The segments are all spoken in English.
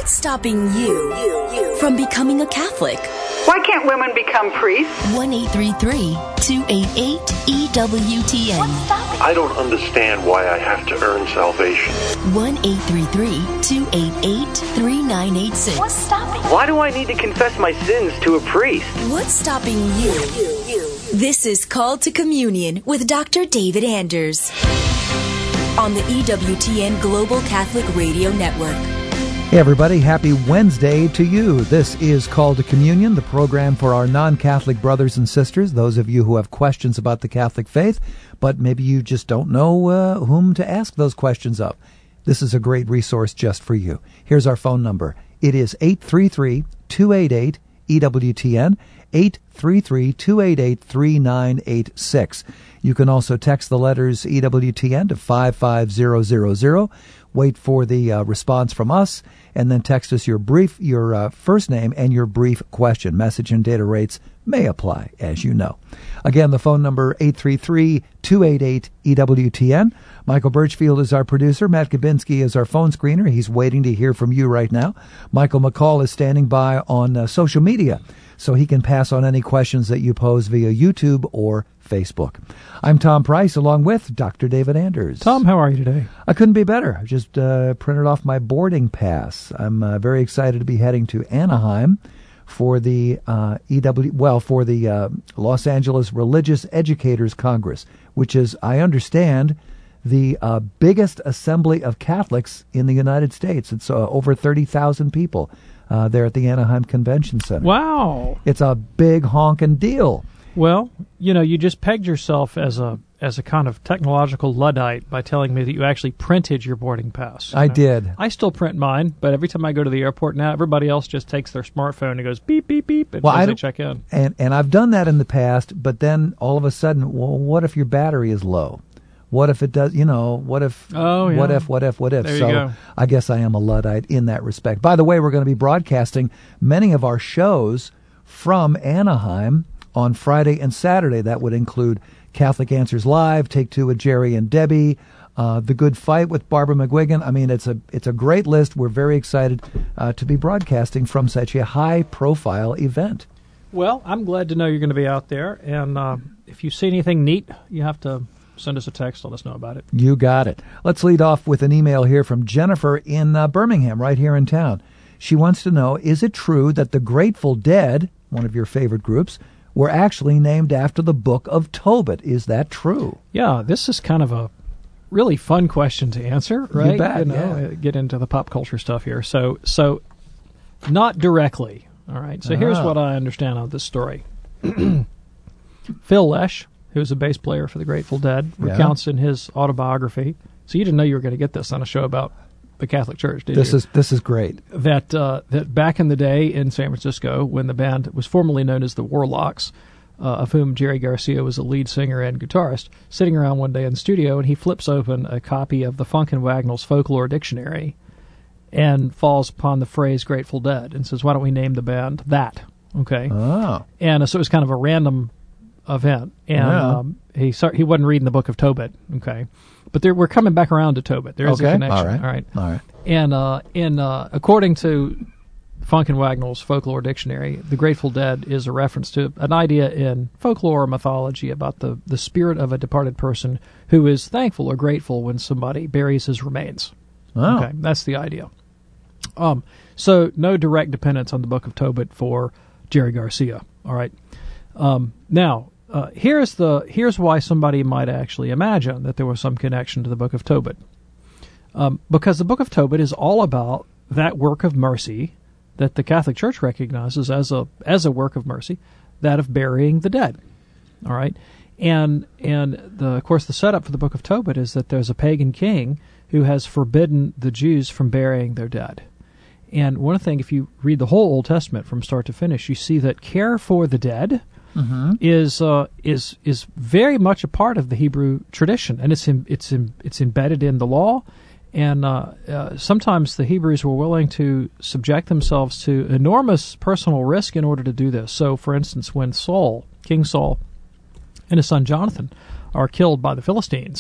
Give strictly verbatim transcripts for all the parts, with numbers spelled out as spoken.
What's stopping you, you, you from becoming a Catholic? Why can't women become priests? one eight three three, two eight eight, E W T N. What's stopping? I don't understand why I have to earn salvation. one eight three three, two eight eight, three nine eight six. What's stopping? Why do I need to confess my sins to a priest? What's stopping you, you, you? This is Called to Communion with Doctor David Anders on the E W T N Global Catholic Radio Network. Hey everybody, happy Wednesday to you. This is Called to Communion, the program for our non-Catholic brothers and sisters, those of you who have questions about the Catholic faith, but maybe you just don't know uh, whom to ask those questions of. This is a great resource just for you. Here's our phone number. It is eight three three, two eight eight, E W T N, eight three three, two eight eight, three nine eight six. You can also text the letters E W T N to five five zero zero zero. Wait for the uh, response from us, and then text us your brief, your uh, first name and your brief question. Message and data rates may apply, as you know. Again, the phone number eight three three, two eight eight, E W T N. Michael Birchfield is our producer. Matt Gabinski is our phone screener. He's waiting to hear from you right now. Michael McCall is standing by on uh, social media, so he can pass on any questions that you pose via YouTube or Facebook. I'm Tom Price, along with Doctor David Anders. Tom, how are you today? I couldn't be better. I just uh, printed off my boarding pass. I'm uh, very excited to be heading to Anaheim for the uh, E W, well, for the uh, Los Angeles Religious Educators Congress, which is, I understand, the uh, biggest assembly of Catholics in the United States. It's uh, over thirty thousand people uh, there at the Anaheim Convention Center. Wow. It's a big honking deal. Well, you know, you just pegged yourself as a as a kind of technological Luddite by telling me that you actually printed your boarding pass. I know? did. I still print mine, but every time I go to the airport now, everybody else just takes their smartphone and goes beep, beep, beep as well, I they check in. And, and I've done that in the past, but then all of a sudden, well, what if your battery is low? What if it does, you know, what if, oh, yeah. what if, what if, what if? There you so go. I guess I am a Luddite in that respect. By the way, we're going to be broadcasting many of our shows from Anaheim on Friday and Saturday. That would include Catholic Answers Live, Take Two with Jerry and Debbie, uh, The Good Fight with Barbara McGuigan. I mean, it's a it's a great list. We're very excited uh, to be broadcasting from such a high-profile event. Well, I'm glad to know you're going to be out there, and uh, if you see anything neat, you have to send us a text, let us know about it. You got it. Let's lead off with an email here from Jennifer in uh, Birmingham, right here in town. She wants to know, is it true that the Grateful Dead, one of your favorite groups, were actually named after the Book of Tobit? Is that true? Yeah, this is kind of a really fun question to answer, right? You bet, you know, yeah. Get into the pop culture stuff here. So, so not directly, all right? So here's Ah. what I understand of this story. Phil Lesh, who's a bass player for the Grateful Dead, Yeah. recounts in his autobiography. So you didn't know you were going to get this on a show about the Catholic Church, did This you? is this is great. That uh, that back in the day in San Francisco, when the band was formerly known as the Warlocks, uh, of whom Jerry Garcia was the lead singer and guitarist, sitting around one day in the studio, and he flips open a copy of the Funk and Wagnalls Folklore Dictionary and falls upon the phrase Grateful Dead and says, why don't we name the band that? Okay. Oh. And uh, so it was kind of a random event. And Yeah. um, he start, he wasn't reading the Book of Tobit, okay? But there, we're coming back around to Tobit. There is Okay. a connection. All right. All right. All right. And uh, in uh, according to Funk and Wagnalls Folklore Dictionary, the Grateful Dead is a reference to an idea in folklore or mythology about the, the spirit of a departed person who is thankful or grateful when somebody buries his remains. Oh. Okay, that's the idea. Um, so no direct dependence on the Book of Tobit for Jerry Garcia. All right. Um, now, uh, here's the here's why somebody might actually imagine that there was some connection to the Book of Tobit. Um, because the Book of Tobit is all about that work of mercy that the Catholic Church recognizes as a as a work of mercy, that of burying the dead. All right, and and the, of course the setup for the Book of Tobit is that there's a pagan king who has forbidden the Jews from burying their dead. And one thing, if you read the whole Old Testament from start to finish, you see that care for the dead mm-hmm. is uh, is is very much a part of the Hebrew tradition, and it's in, it's in, it's embedded in the law. And uh, uh, sometimes the Hebrews were willing to subject themselves to enormous personal risk in order to do this. So, for instance, when Saul, King Saul, and his son Jonathan are killed by the Philistines,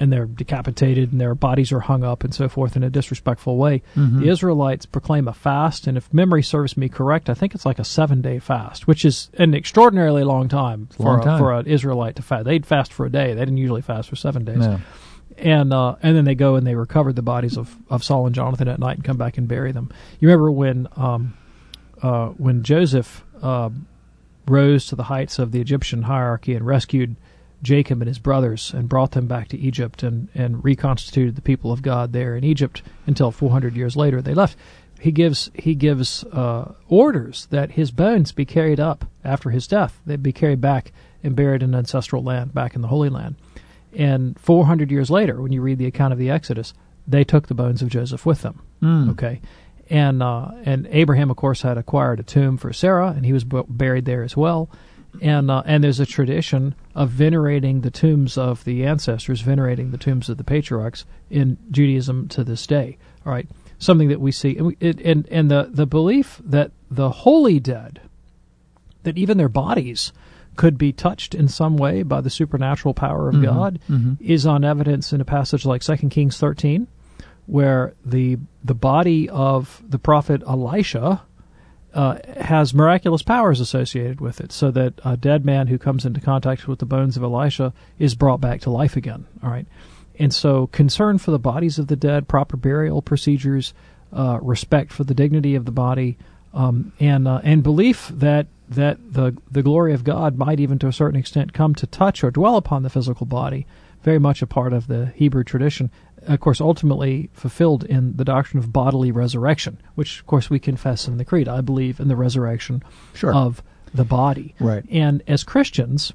and they're decapitated and their bodies are hung up and so forth in a disrespectful way. Mm-hmm. The Israelites proclaim a fast, and if memory serves me correct, I think it's like a seven-day fast, which is an extraordinarily long time for long a, time. for an Israelite to fast. They'd fast for a day. They didn't usually fast for seven days. No. And uh, and then they go and they recover the bodies of, of Saul and Jonathan at night and come back and bury them. You remember when um, uh, when Joseph uh, rose to the heights of the Egyptian hierarchy and rescued Jacob and his brothers and brought them back to Egypt and, and reconstituted the people of God there in Egypt until four hundred years later they left. He gives he gives uh, orders that his bones be carried up after his death. They'd be carried back and buried in ancestral land, back in the Holy Land. And four hundred years later, when you read the account of the Exodus, they took the bones of Joseph with them. Mm. Okay, and uh, and Abraham, of course, had acquired a tomb for Sarah, and he was b- buried there as well. And uh, and there's a tradition of venerating the tombs of the ancestors, venerating the tombs of the patriarchs in Judaism to this day. All right, something that we see, and we, it, and, and the the belief that the holy dead, that even their bodies could be touched in some way by the supernatural power of mm-hmm. God, mm-hmm. is on evidence in a passage like Second Kings thirteen, where the the body of the prophet Elisha uh, has miraculous powers associated with it, so that a dead man who comes into contact with the bones of Elisha is brought back to life again. All right, and so concern for the bodies of the dead, proper burial procedures, uh, respect for the dignity of the body, um, and uh, and belief that that the the glory of God might even to a certain extent come to touch or dwell upon the physical body, very much a part of the Hebrew tradition, of course ultimately fulfilled in the doctrine of bodily resurrection, which of course we confess in the Creed. I believe in the resurrection sure. of the body. Right. And as Christians,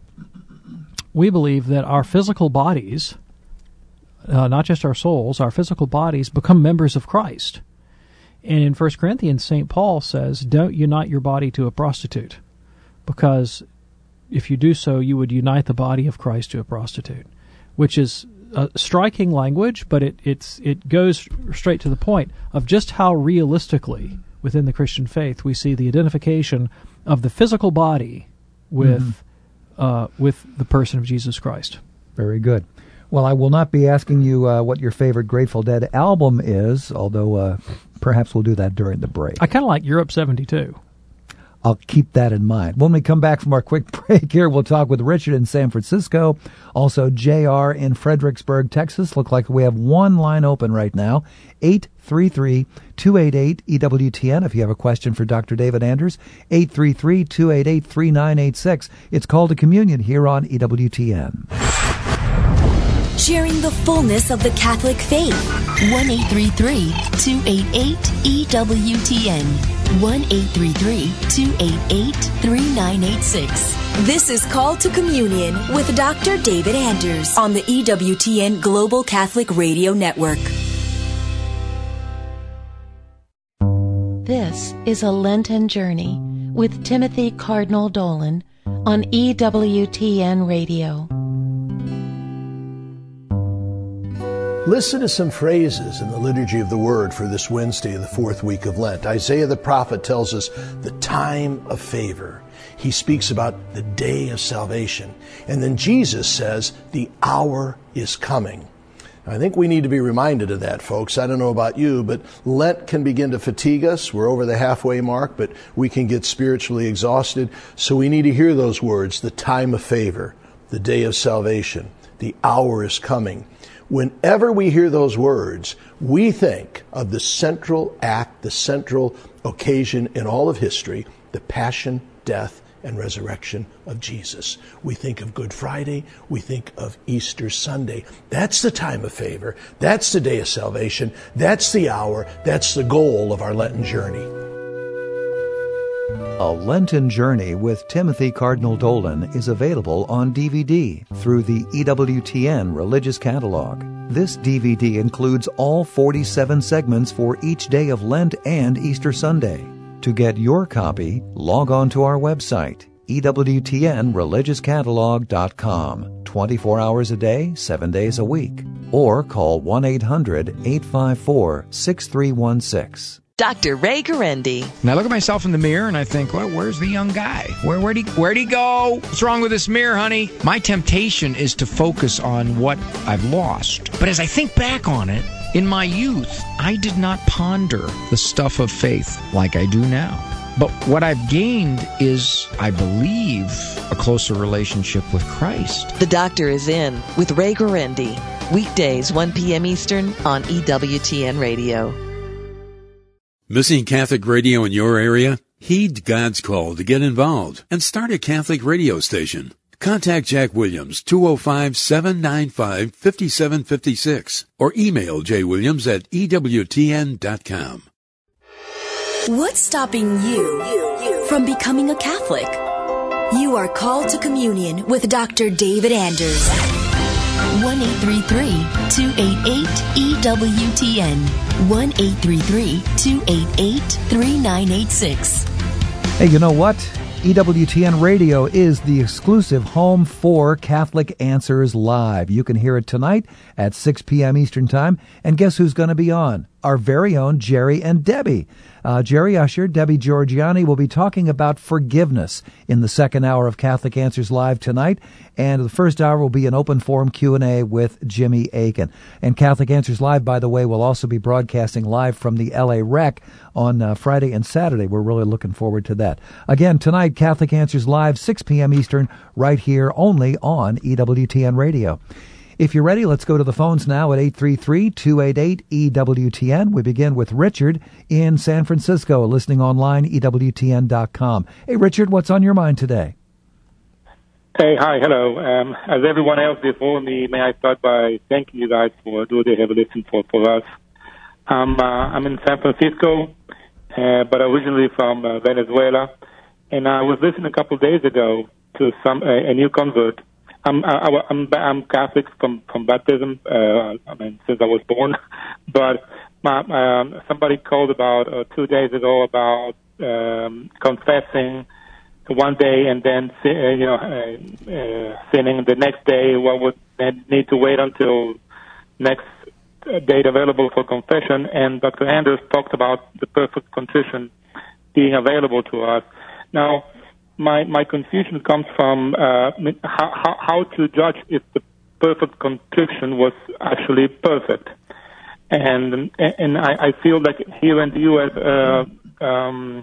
we believe that our physical bodies, uh, not just our souls, our physical bodies become members of Christ. And in First Corinthians, Saint Paul says, don't unite your body to a prostitute, because if you do so, you would unite the body of Christ to a prostitute, which is a striking language, but it it's it goes straight to the point of just how realistically within the Christian faith we see the identification of the physical body with mm-hmm. uh, with the person of Jesus Christ. Very good. Well, I will not be asking you uh, what your favorite Grateful Dead album is, although uh, perhaps we'll do that during the break. I kind of like Europe seventy-two. I'll keep that in mind. When we come back from our quick break here, we'll talk with Richard in San Francisco, also J R in Fredericksburg, Texas. Look like we have one line open right now, eight three three, two eight eight, E W T N. If you have a question for Doctor David Anders, eight three three, two eight eight, three nine eight six. It's Call to Communion here on E W T N. Sharing the fullness of the Catholic faith. one eight three three, two eight eight, E W T N. one eight three three, two eight eight, three nine eight six. This is Call to Communion with Doctor David Anders on the E W T N Global Catholic Radio Network. This is a Lenten Journey with Timothy Cardinal Dolan on E W T N Radio. Listen to some phrases in the Liturgy of the Word for this Wednesday of the fourth week of Lent. Isaiah the prophet tells us the time of favor. He speaks about the day of salvation. And then Jesus says the hour is coming. I think we need to be reminded of that, folks. I don't know about you, but Lent can begin to fatigue us. We're over the halfway mark, but we can get spiritually exhausted. So we need to hear those words, the time of favor, the day of salvation, the hour is coming. Whenever we hear those words, we think of the central act, the central occasion in all of history, the passion, death, and resurrection of Jesus. We think of Good Friday. We think of Easter Sunday. That's the time of favor. That's the day of salvation. That's the hour. That's the goal of our Lenten journey. A Lenten Journey with Timothy Cardinal Dolan is available on D V D through the E W T N Religious Catalog. This D V D includes all forty-seven segments for each day of Lent and Easter Sunday. To get your copy, log on to our website, E W T N religious catalog dot com, twenty-four hours a day, seven days a week, or call one eight hundred, eight five four, six three one six. Doctor Ray Guarendi. And I look at myself in the mirror and I think, well, where's the young guy? Where, where'd he, where'd he go? What's wrong with this mirror, honey? My temptation is to focus on what I've lost. But as I think back on it, in my youth, I did not ponder the stuff of faith like I do now. But what I've gained is, I believe, a closer relationship with Christ. The Doctor is in with Ray Guarendi. Weekdays, one p.m. Eastern on E W T N Radio. Missing Catholic radio in your area? Heed God's call to get involved and start a Catholic radio station. Contact Jack Williams, two oh five, seven nine five, five seven five six, or email jwilliams at E W T N dot com. What's stopping you from becoming a Catholic? You are called to communion with Doctor David Anders. one eight three three, two eight eight, E W T N. one eight three three, two eight eight, three nine eight six. Hey, you know what? E W T N Radio is the exclusive home for Catholic Answers Live. You can hear it tonight at six p.m. Eastern Time. And guess who's going to be on? Our very own Jerry and Debbie. Uh, Jerry Usher, Debbie Georgiani will be talking about forgiveness in the second hour of Catholic Answers Live tonight. And the first hour will be an open forum Q and A with Jimmy Aiken. And Catholic Answers Live, by the way, will also be broadcasting live from the L A Rec on uh, Friday and Saturday. We're really looking forward to that. Again, tonight, Catholic Answers Live, six p.m. Eastern, right here only on E W T N Radio. If you're ready, let's go to the phones now at eight three three, two eight eight, E W T N. We begin with Richard in San Francisco, listening online, E W T N dot com. Hey, Richard, what's on your mind today? Hey, hi, hello. Um, as everyone else before me, may I start by thanking you guys for doing the heavy lifting for, for us. Um, uh, I'm in San Francisco, uh, but originally from uh, Venezuela, and I was listening a couple of days ago to some uh, a new convert. I'm I, I'm I'm Catholic from from baptism. Uh, I mean, since I was born, but my, um, somebody called about uh, two days ago about um, confessing one day and then uh, you know uh, uh, sinning the next day. One would then need to wait until next date available for confession. And Doctor Anders talked about the perfect contrition being available to us now. My my confusion comes from uh, how, how how to judge if the perfect contrition was actually perfect, and and I, I feel like here in the U S uh, um,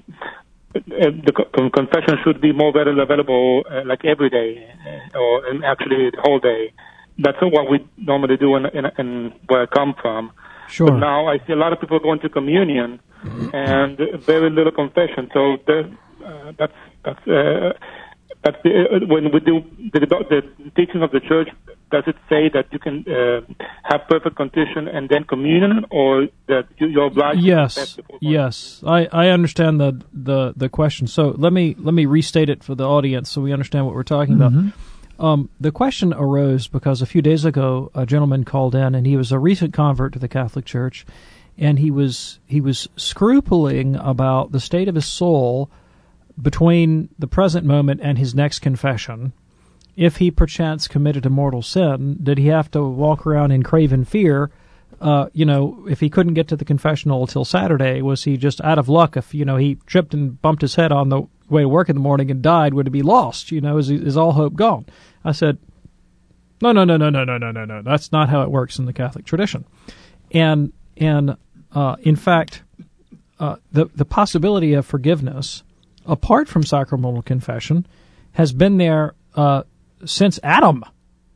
the confession should be more readily available, uh, like every day, or actually the whole day. That's what we normally do in, in, in where I come from. Sure. But now I see a lot of people going to communion and very little confession. So there, uh, that's. That's, uh, that's the, uh, when we do the, the teaching of the church, does it say that you can uh, have perfect contrition and then communion, or that you, you're obliged? Yes, to yes, I, I understand the, the the question. So let me let me restate it for the audience so we understand what we're talking Mm-hmm. about. Um, the question arose because a few days ago a gentleman called in, and he was a recent convert to the Catholic Church, and he was he was scrupling about the state of his soul between the present moment and his next confession. If he perchance committed a mortal sin, did he have to walk around in craven fear? Uh, you know, if he couldn't get to the confessional until Saturday, was he just out of luck? If, you know, he tripped and bumped his head on the way to work in the morning and died, would it be lost? You know, is, is all hope gone? I said, no, no, no, no, no, no, no, no, no. That's not how it works in the Catholic tradition. And, and uh, in fact, uh, the, the possibility of forgiveness apart from sacramental confession, has been there uh, since Adam.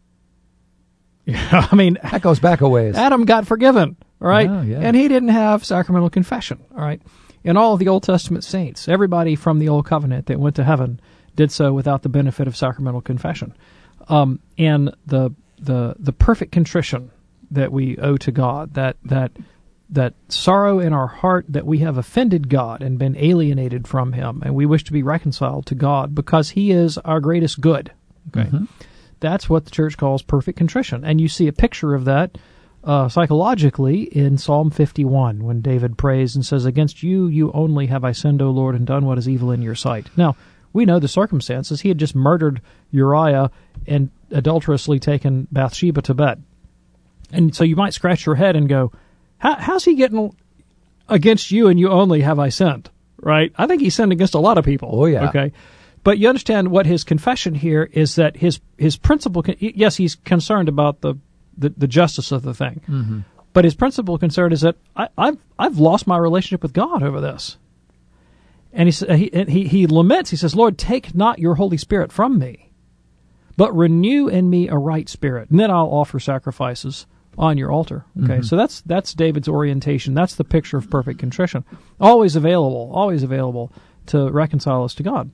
I mean, that goes back a ways. Adam got forgiven, all right? Oh, yeah. And he didn't have sacramental confession, all right? And all of the Old Testament saints, everybody from the Old Covenant that went to heaven did so without the benefit of sacramental confession. Um, and the the the perfect contrition that we owe to God, that that that sorrow in our heart that we have offended God and been alienated from Him, and we wish to be reconciled to God because He is our greatest good. Okay, mm-hmm. That's what the Church calls perfect contrition, and you see a picture of that uh, psychologically in Psalm fifty-one when David prays and says, "Against you, you only have I sinned, O Lord, and done what is evil in your sight." Now, we know the circumstances. He had just murdered Uriah and adulterously taken Bathsheba to bed. And so you might scratch your head and go, How, how's he getting... against you and you only have I sinned, right? I think he sinned against a lot of people. Oh, yeah. Okay. But you understand what his confession here is, that his his principal, yes, he's concerned about the, the, the justice of the thing. Mm-hmm. But his principal concern is that I, I've I've lost my relationship with God over this. And he, he, he, he laments, he says, Lord, take not your Holy Spirit from me, but renew in me a right spirit, and then I'll offer sacrifices on your altar. Okay, Mm-hmm. so that's that's David's orientation. That's the picture of perfect contrition. Always available, always available to reconcile us to God.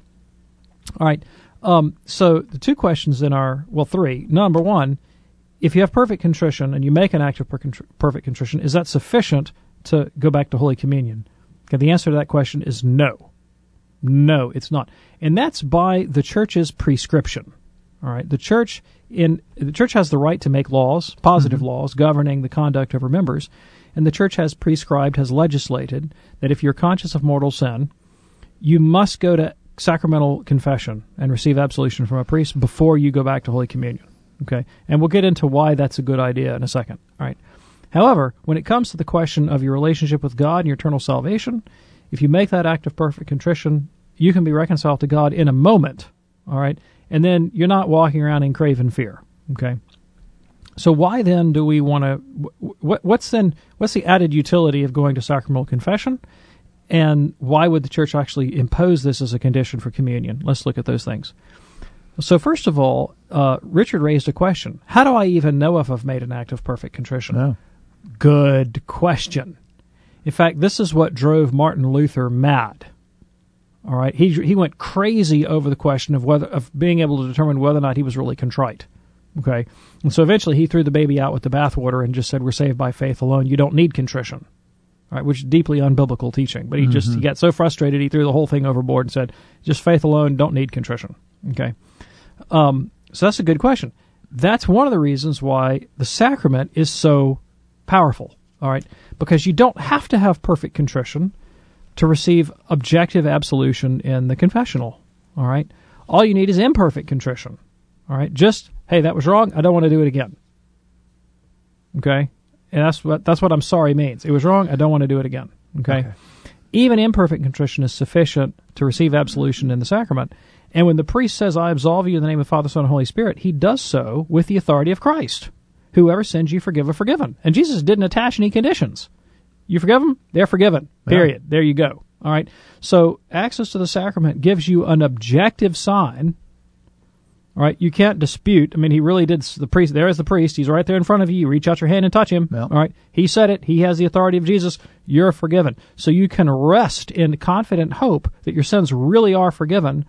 All right, um, so the two questions in our, well, three. Number one, if you have perfect contrition and you make an act of per- perfect contrition, is that sufficient to go back to Holy Communion? Okay, the answer to that question is no. No, it's not. And that's by the church's prescription. All right, the church in the church has the right to make laws, positive mm-hmm. laws, governing the conduct of her members, and the church has prescribed, has legislated that if you're conscious of mortal sin, you must go to sacramental confession and receive absolution from a priest before you go back to Holy Communion. Okay, and we'll get into why that's a good idea in a second. All right. However, when it comes to the question of your relationship with God and your eternal salvation, if you make that act of perfect contrition, you can be reconciled to God in a moment. All right, and then you're not walking around in craven fear. Okay. So why then do we want to? What, what's then? What's the added utility of going to sacramental confession? And why would the church actually impose this as a condition for communion? Let's look at those things. So first of all, uh, Richard raised a question. How do I even know if I've made an act of perfect contrition? No. Good question. In fact, this is what drove Martin Luther mad. All right, he he went crazy over the question of whether of being able to determine whether or not he was really contrite. Okay, and so eventually he threw the baby out with the bathwater and just said, "We're saved by faith alone. You don't need contrition." All right, which is deeply unbiblical teaching. But he just mm-hmm. he got so frustrated he threw the whole thing overboard and said, "Just faith alone. Don't need contrition." Okay, um, so that's a good question. That's one of the reasons why the sacrament is so powerful. All right, because you don't have to have perfect contrition to receive objective absolution in the confessional. All right, all you need is imperfect contrition. All right, just hey, that was wrong. I don't want to do it again. Okay, and that's what that's what I'm sorry means. It was wrong. I don't want to do it again. Okay, okay. Even imperfect contrition is sufficient to receive absolution in the sacrament. And when the priest says, "I absolve you in the name of the Father, Son, and Holy Spirit," he does so with the authority of Christ. Whoever sins you forgive are forgiven. And Jesus didn't attach any conditions. You forgive them, they're forgiven. Period. Yeah. There you go. All right. So access to the sacrament gives you an objective sign. All right. You can't dispute. I mean, he really did. The priest. There is the priest. He's right there in front of you. You reach out your hand and touch him. Yeah. All right. He said it. He has the authority of Jesus. You're forgiven. So you can rest in confident hope that your sins really are forgiven,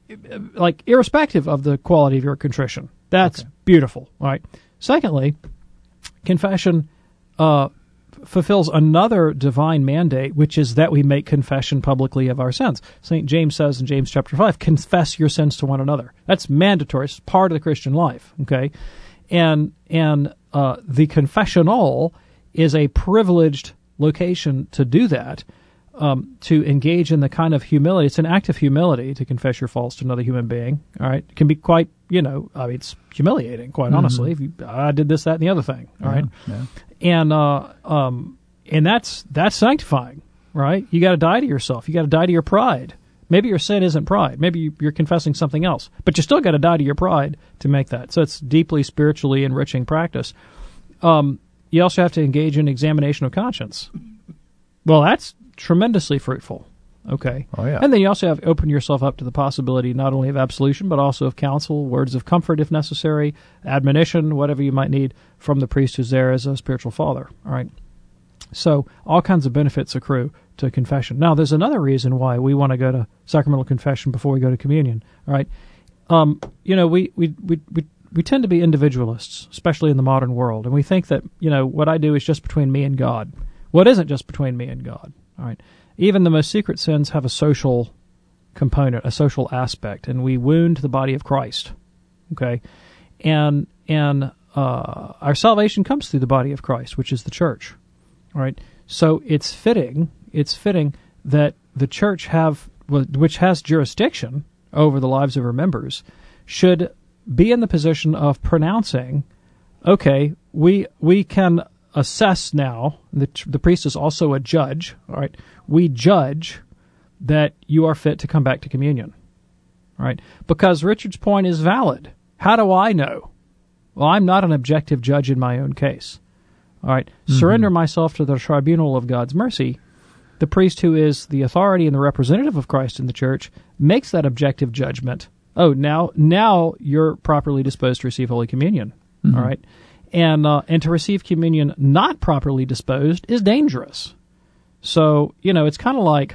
like irrespective of the quality of your contrition. That's okay. Beautiful. All right. Secondly, confession uh, fulfills another divine mandate, which is that we make confession publicly of our sins. Saint James says in James chapter five, confess your sins to one another. That's mandatory. It's part of the Christian life, okay? And and uh, the confessional is a privileged location to do that, um, to engage in the kind of humility. It's an act of humility to confess your faults to another human being, all right? It can be quite, you know, I mean, it's humiliating, quite mm-hmm. honestly. If you, I did this, that, and the other thing, all right? Yeah. And uh, um, and that's that's sanctifying, right? You got to die to yourself. You got to die to your pride. Maybe your sin isn't pride. Maybe you, you're confessing something else, but you still got to die to your pride to make that. So it's deeply spiritually enriching practice. Um, you also have to engage in examination of conscience. Well, that's tremendously fruitful. Okay. Oh, yeah. And then you also have open yourself up to the possibility not only of absolution, but also of counsel, words of comfort if necessary, admonition, whatever you might need from the priest who's there as a spiritual father. All right. So all kinds of benefits accrue to confession. Now, there's another reason why we want to go to sacramental confession before we go to communion. All right. Um, you know, we, we, we, we, we tend to be individualists, especially in the modern world, and we think that, you know, what I do is just between me and God. Well, it isn't just between me and God. All right. Even the most secret sins have a social component, a social aspect, and we wound the body of Christ. Okay, and and uh, our salvation comes through the body of Christ, which is the church. All right, so it's fitting. It's fitting that the church have, which has jurisdiction over the lives of her members, should be in the position of pronouncing, okay, we we can assess now, the, the priest is also a judge, all right? We judge that you are fit to come back to communion, all right? Because Richard's point is valid. How do I know? Well, I'm not an objective judge in my own case, all right? Mm-hmm. Surrender myself to the tribunal of God's mercy. The priest, who is the authority and the representative of Christ in the church, makes that objective judgment. Oh, now now you're properly disposed to receive Holy Communion, mm-hmm. all right? And uh, and to receive communion not properly disposed is dangerous. So, you know, it's kind of like,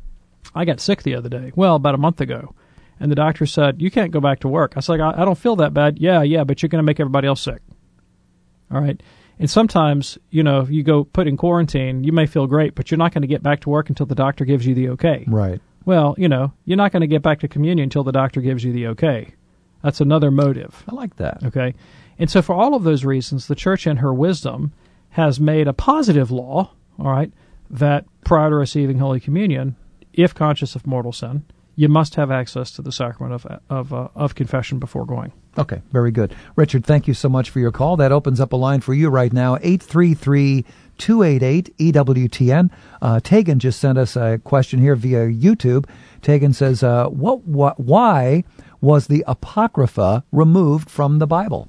I got sick the other day, well, about a month ago, and the doctor said, you can't go back to work. I was like, I, I don't feel that bad. Yeah, yeah, but you're going to make everybody else sick, all right? And sometimes, you know, if you go put in quarantine, you may feel great, but you're not going to get back to work until the doctor gives you the okay. Right. Well, you know, you're not going to get back to communion until the doctor gives you the okay. That's another motive. I like that. Okay. And so for all of those reasons, the church in her wisdom has made a positive law, all right, that prior to receiving Holy Communion, if conscious of mortal sin, you must have access to the sacrament of of, uh, of confession before going. Okay, very good. Richard, thank you so much for your call. That opens up a line for you right now, eight three three, two eight eight, E W T N. Uh, Tegan just sent us a question here via YouTube. Tegan says, uh, "What? What? Why was the Apocrypha removed from the Bible?"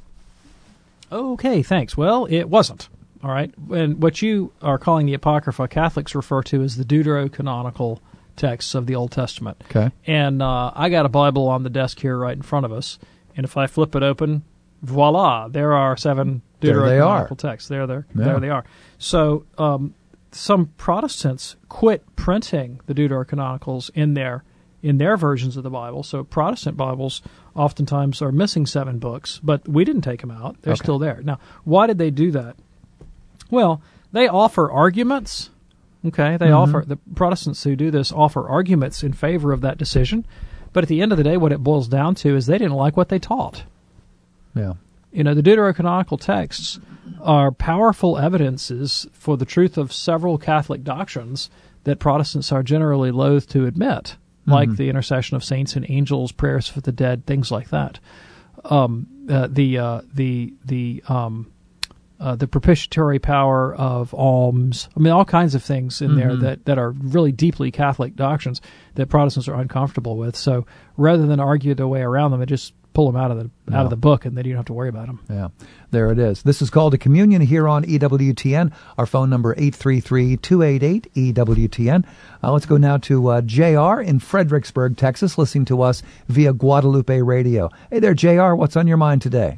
Okay, thanks. Well, it wasn't. All right. And what you are calling the Apocrypha, Catholics refer to as the deuterocanonical texts of the Old Testament. Okay. And uh, I got a Bible on the desk here right in front of us, and if I flip it open, voila, there are seven deuterocanonical texts. There, there, yeah. there they are. So um, some Protestants quit printing the deuterocanonicals in their in their versions of the Bible. So Protestant Bibles oftentimes are missing seven books, but we didn't take them out. They're Okay. still there. Now, why did they do that? Well, they offer arguments. Okay, they Mm-hmm. offer, the Protestants who do this offer arguments in favor of that decision, but at the end of the day, what it boils down to is they didn't like what they taught. Yeah. You know, the deuterocanonical texts are powerful evidences for the truth of several Catholic doctrines that Protestants are generally loath to admit, like Mhm. the intercession of saints and angels, prayers for the dead, things like that. Um, uh, the uh, the the um, uh, the propitiatory power of alms. I mean, all kinds of things in there Mhm. that, that are really deeply Catholic doctrines that Protestants are uncomfortable with. So rather than argue their way around them, they just pull them out of the Yeah. out of the book, and then you don't have to worry about them. Yeah, there it is. This is called a communion here on E W T N. Our phone number eight three three, two eight eight, E W T N. Uh, let's go now to uh, J R in Fredericksburg, Texas, listening to us via Guadalupe Radio. Hey there, J R. What's on your mind today?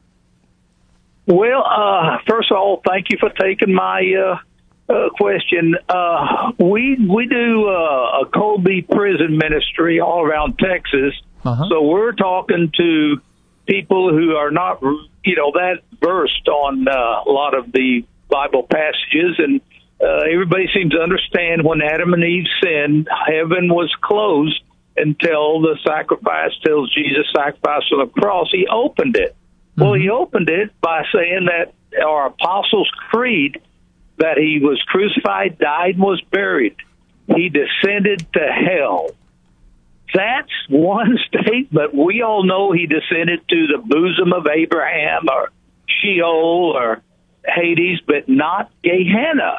Well, uh, first of all, thank you for taking my uh, uh, question. Uh, we we do uh, a Colby prison ministry all around Texas, Uh-huh. so we're talking to people who are not, you know, that versed on uh, a lot of the Bible passages, and uh, everybody seems to understand when Adam and Eve sinned, heaven was closed until the sacrifice, till Jesus sacrificed on the cross. He opened it. Well, he opened it by saying that our Apostles' Creed, that he was crucified, died, and was buried. He descended to hell. That's one statement. We all know he descended to the bosom of Abraham or Sheol or Hades, but not Gehenna.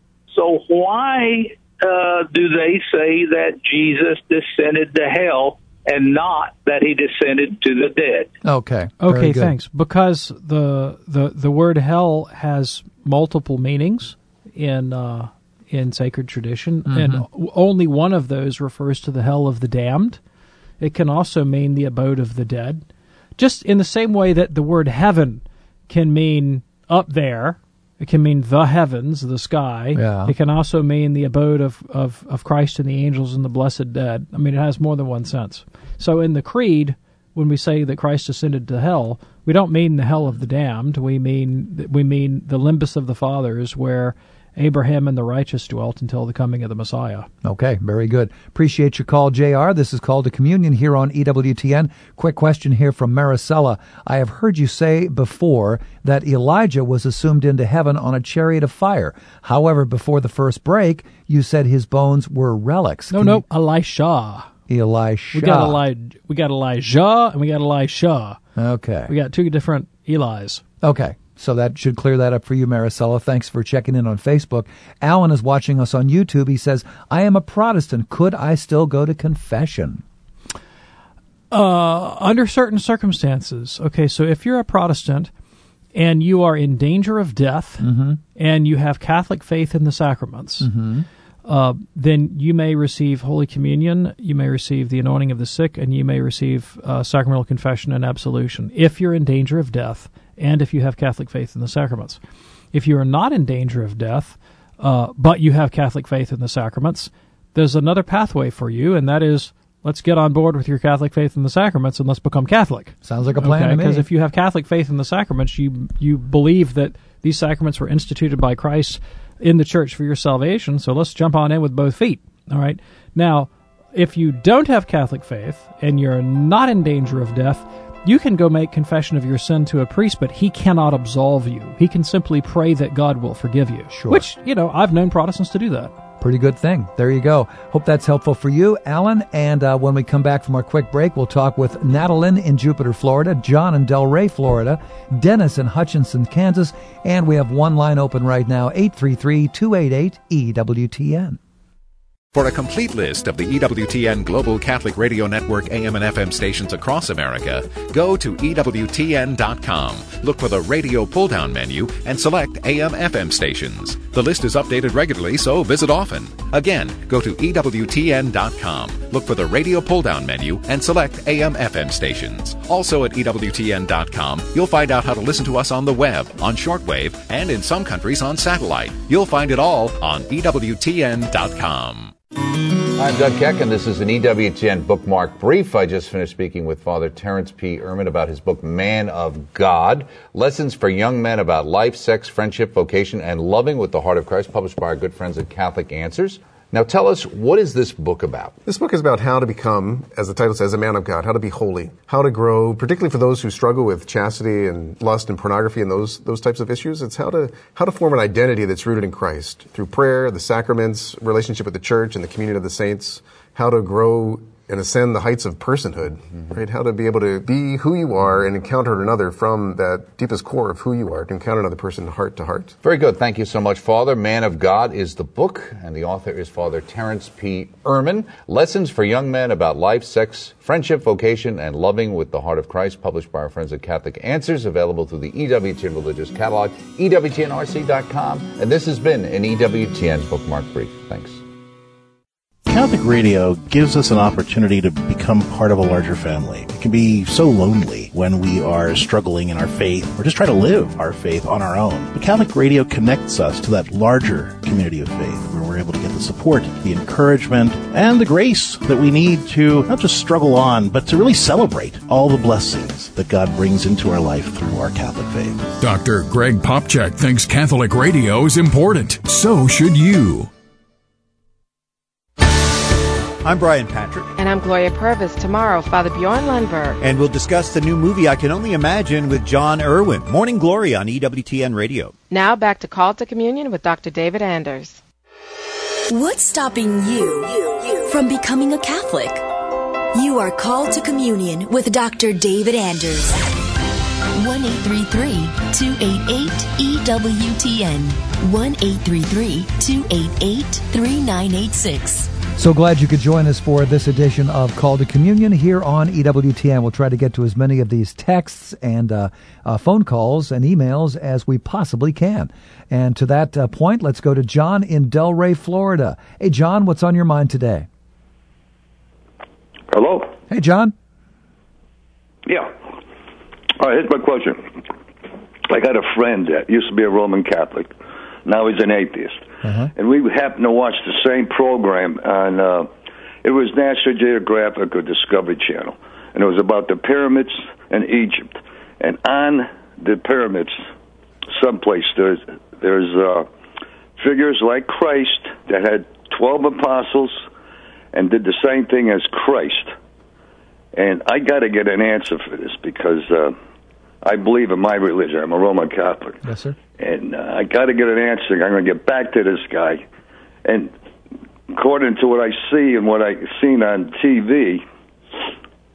So why uh, do they say that Jesus descended to hell and not that he descended to the dead? Okay. Very Okay, good. thanks. Because the the the word hell has multiple meanings in uh, in sacred tradition, Mhm. and o- only one of those refers to the hell of the damned. It can also mean the abode of the dead, just in the same way that the word heaven can mean up there. It can mean the heavens, the sky. Yeah. It can also mean the abode of, of, of Christ and the angels and the blessed dead. I mean, it has more than one sense. So in the Creed, when we say that Christ ascended to hell, we don't mean the hell of the damned. We mean we mean the limbus of the fathers, where Abraham and the righteous dwelt until the coming of the Messiah. Okay, very good. Appreciate your call, J R. This is called a communion here on E W T N. Quick question here from Maricela. I have heard you say before that Elijah was assumed into heaven on a chariot of fire. However, before the first break, you said his bones were relics. No, Can no, Elisha. you- Elisha. We got Elijah. We got Elijah, and we got Elisha. Okay. We got two different Elis. Okay. So that should clear that up for you, Maricela. Thanks for checking in on Facebook. Alan is watching us on YouTube. He says, I am a Protestant. Could I still go to confession? Uh, under certain circumstances. Okay, so if you're a Protestant and you are in danger of death mm-hmm. and you have Catholic faith in the sacraments, mm-hmm. uh, then you may receive Holy Communion, you may receive the anointing of the sick, and you may receive uh, sacramental confession and absolution if you're in danger of death and if you have Catholic faith in the sacraments. If you are not in danger of death, uh, but you have Catholic faith in the sacraments, there's another pathway for you, and that is, let's get on board with your Catholic faith in the sacraments and let's become Catholic. Sounds like a plan okay? to me. Because if you have Catholic faith in the sacraments, you you believe that these sacraments were instituted by Christ in the church for your salvation, so let's jump on in with both feet. All right. Now, if you don't have Catholic faith and you're not in danger of death, you can go make confession of your sin to a priest, but he cannot absolve you. He can simply pray that God will forgive you. Sure. Which, you know, I've known Protestants to do that. Pretty good thing. There you go. Hope that's helpful for you, Alan. And uh, when we come back from our quick break, we'll talk with Natalyn in Jupiter, Florida, John in Delray, Florida, Dennis in Hutchinson, Kansas, and we have one line open right now, eight three three, two eight eight, E W T N. For a complete list of the E W T N Global Catholic Radio Network A M and F M stations across America, go to E W T N dot com. Look for the radio pull-down menu and select A M F M stations. The list is updated regularly, so visit often. Again, go to E W T N dot com. Look for the radio pull-down menu and select A M F M stations. Also at E W T N dot com, you'll find out how to listen to us on the web, on shortwave, and in some countries on satellite. You'll find it all on E W T N dot com. I'm Doug Keck, and this is an E W T N Bookmark Brief. I just finished speaking with Father Terrence P. Ehrman about his book, Man of God, Lessons for Young Men About Life, Sex, Friendship, Vocation, and Loving with the Heart of Christ, published by our good friends at Catholic Answers. Now tell us, what is this book about? This book is about how to become, as the title says, a man of God, how to be holy, how to grow, particularly for those who struggle with chastity and lust and pornography and those those types of issues. It's how to how to form an identity that's rooted in Christ through prayer, the sacraments, relationship with the church and the communion of the saints, how to grow and ascend the heights of personhood, mm-hmm. right? How to be able to be who you are and encounter another from that deepest core of who you are, to encounter another person heart to heart. Very good. Thank you so much, Father. Man of God is the book, and the author is Father Terrence P. Ehrman. Lessons for Young Men About Life, Sex, Friendship, Vocation, and Loving with the Heart of Christ, published by our friends at Catholic Answers, available through the E W T N Religious Catalog, E W T N R C dot com. And this has been an E W T N Bookmark Brief. Thanks. Catholic Radio gives us an opportunity to become part of a larger family. It can be so lonely when we are struggling in our faith or just try to live our faith on our own. But Catholic Radio connects us to that larger community of faith where we're able to get the support, the encouragement, and the grace that we need to not just struggle on, but to really celebrate all the blessings that God brings into our life through our Catholic faith. Doctor Greg Popchak thinks Catholic radio is important. So should you. I'm Brian Patrick. And I'm Gloria Purvis. Tomorrow, Father Bjorn Lundberg. And we'll discuss the new movie I Can Only Imagine with John Irwin. Morning Glory on E W T N Radio. Now back to Call to Communion with Doctor David Anders. What's stopping you, you, you from becoming a Catholic? You are called to communion with Doctor David Anders. one eight three three, two eight eight, E W T N. one eight three three, two eight eight, three nine eight six. So glad you could join us for this edition of Call to Communion here on E W T N. We'll try to get to as many of these texts and uh, uh, phone calls and emails as we possibly can. And to that uh, point, let's go to John in Delray, Florida. Hey, John, what's on your mind today? Hello? Hey, John. Yeah. All right, here's my question. I got a friend that used to be a Roman Catholic. Now he's an atheist. Uh-huh. And we happened to watch the same program on, uh, it was National Geographic or Discovery Channel. And it was about the pyramids in Egypt. And on the pyramids, someplace, there's, there's uh, figures like Christ that had twelve apostles and did the same thing as Christ. And I got to get an answer for this because uh, I believe in my religion. I'm a Roman Catholic. Yes, sir. And uh, I got to get an answer. I'm going to get back to this guy. And according to what I see and what I've seen on T V,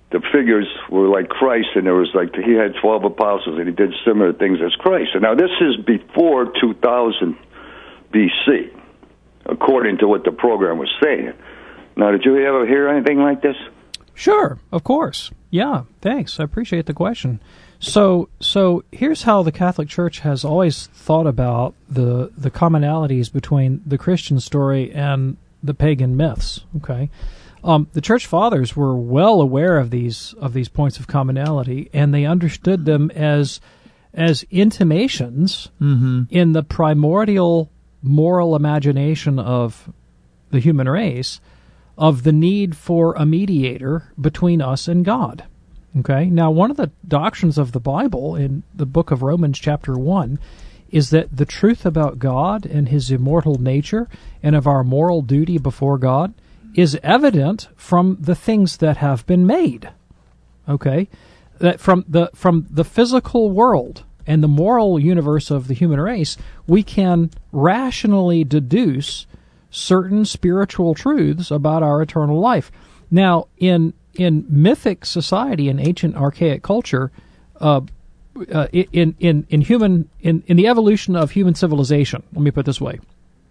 the figures were like Christ, and there was like he had twelve apostles, and he did similar things as Christ. And now this is before two thousand B C, according to what the program was saying. Now, did you ever hear anything like this? Sure, of course. Yeah, thanks. I appreciate the question. So, so here's how the Catholic Church has always thought about the the commonalities between the Christian story and the pagan myths. Okay. Um, the Church Fathers were well aware of these of these points of commonality, and they understood them as as intimations mm-hmm. in the primordial moral imagination of the human race of the need for a mediator between us and God. Okay? Now, one of the doctrines of the Bible in the book of Romans chapter one is that the truth about God and his immortal nature and of our moral duty before God is evident from the things that have been made. Okay? That from the from the physical world and the moral universe of the human race, we can rationally deduce certain spiritual truths about our eternal life. Now, in in mythic society, in ancient archaic culture, uh, uh, in in in human in in the evolution of human civilization, let me put it this way: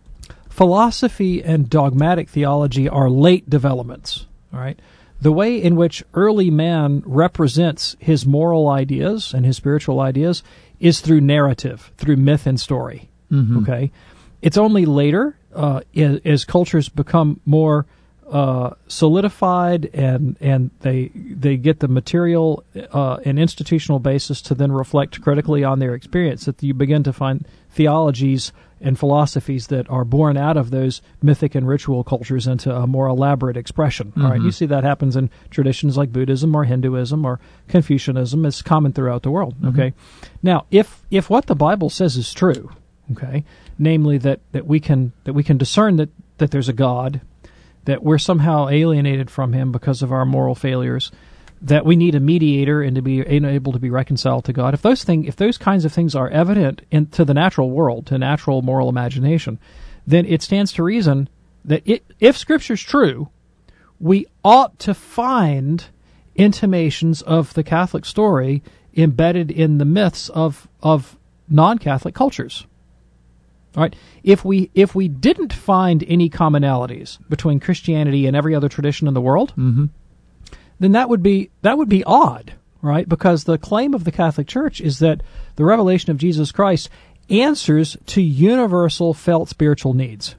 philosophy and dogmatic theology are late developments. All right, the way in which early man represents his moral ideas and his spiritual ideas is through narrative, through myth and story. Mm-hmm. Okay, it's only later, uh, as, as cultures become more uh, solidified and and they they get the material uh, and institutional basis to then reflect critically on their experience, that you begin to find theologies and philosophies that are born out of those mythic and ritual cultures into a more elaborate expression. Mm-hmm. All right, you see that happens in traditions like Buddhism or Hinduism or Confucianism. It's common throughout the world. Mm-hmm. Okay, now if if what the Bible says is true, okay, namely that, that we can that we can discern that, that there's a God, that we're somehow alienated from him because of our moral failures, that we need a mediator and to be able to be reconciled to God. If those thing, if those kinds of things are evident in, to the natural world, to natural moral imagination, then it stands to reason that it, if Scripture's true, we ought to find intimations of the Catholic story embedded in the myths of of non-Catholic cultures. All right. If we if we didn't find any commonalities between Christianity and every other tradition in the world, mm-hmm. then that would be that would be odd, right? Because the claim of the Catholic Church is that the revelation of Jesus Christ answers to universal felt spiritual needs.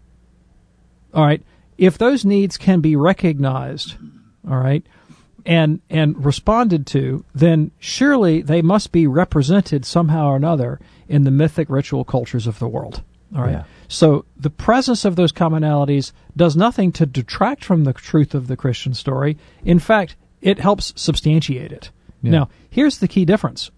All right. If those needs can be recognized, all right, and and responded to, then surely they must be represented somehow or another in the mythic ritual cultures of the world. All right. Yeah. So the presence of those commonalities does nothing to detract from the truth of the Christian story. In fact, it helps substantiate it. Yeah. Now, here's the key difference.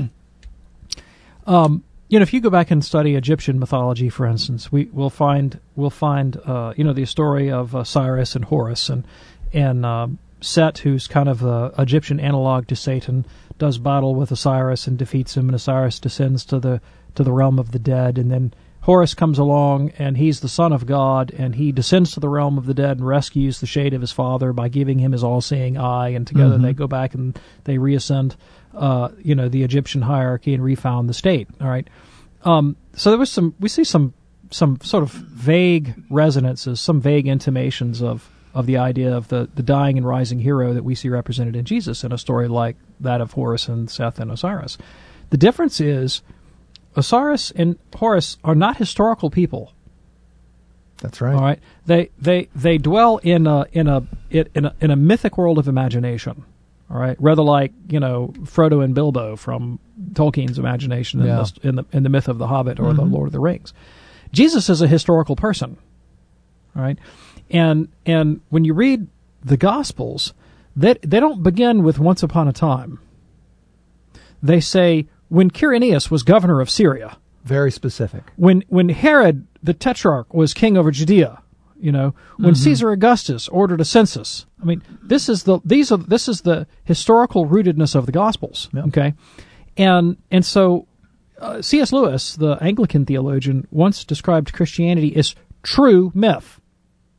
um, you know, if you go back and study Egyptian mythology, for instance, we will find we'll find uh, you know the story of Osiris and Horus and and um, Set, who's kind of the Egyptian analog to Satan, does battle with Osiris and defeats him, and Osiris descends to the to the realm of the dead, and then Horus comes along, and he's the son of God, and he descends to the realm of the dead and rescues the shade of his father by giving him his all-seeing eye, and together mm-hmm. they go back and they reascend, uh, you know, the Egyptian hierarchy and refound the state. All right, um, so there was some, we see some some sort of vague resonances, some vague intimations of. of the idea of the, the dying and rising hero that we see represented in Jesus in a story like that of Horus and Seth and Osiris. The difference is Osiris and Horus are not historical people. That's right. All right. They they they dwell in a in a in a in a mythic world of imagination. All right. Rather like, you know, Frodo and Bilbo from Tolkien's imagination in, yeah. the, in the in the myth of the Hobbit or mm-hmm. the Lord of the Rings. Jesus is a historical person. All right. And and when you read the Gospels, they, they don't begin with once upon a time. They say, when Quirinius was governor of Syria. Very specific. When when Herod the Tetrarch was king over Judea, you know, when mm-hmm. Caesar Augustus ordered a census. I mean, this is the these are this is the historical rootedness of the Gospels. Yep. Okay, and and so uh, C S Lewis, the Anglican theologian, once described Christianity as true myth.